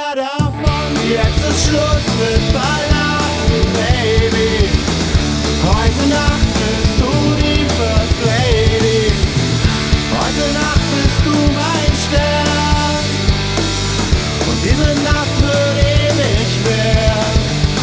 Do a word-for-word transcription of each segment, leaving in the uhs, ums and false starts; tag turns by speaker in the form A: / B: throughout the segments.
A: wieder davon. Jetzt ist Schluss mit Balladen, Baby. Heute Nacht bist du die First Lady. Heute Nacht bist du mein Stern. Und diese Nacht wird ewig werden.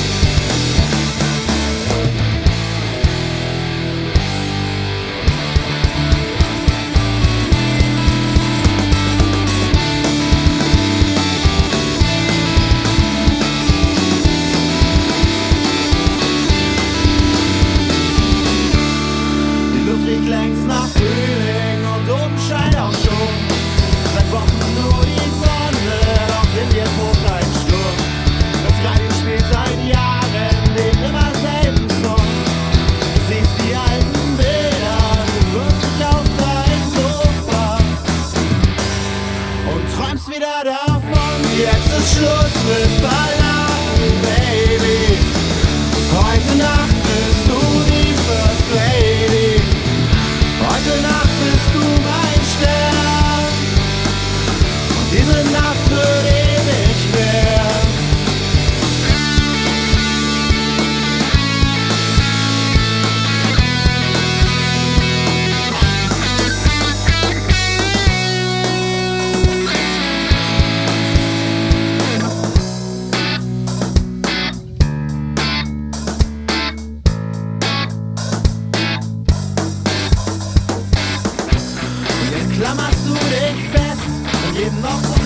A: Riecht längst nach Frühling und oben scheint auch schon seit Wochen nur die Sonne, doch in dir tobt ein Sturm. Das Radio spielt seit Jahren den immer selben Song. Du siehst die alten Bilder, du wirfst dich auf dein Sofa und träumst wieder davon. Jetzt ist Schluss mit Balladen, Baby. Heute Nacht bist du die First Lady. Heute Nacht bist du mein Stern. Und diese Nacht wird ewig werden. Klammerst du dich fest und eben noch so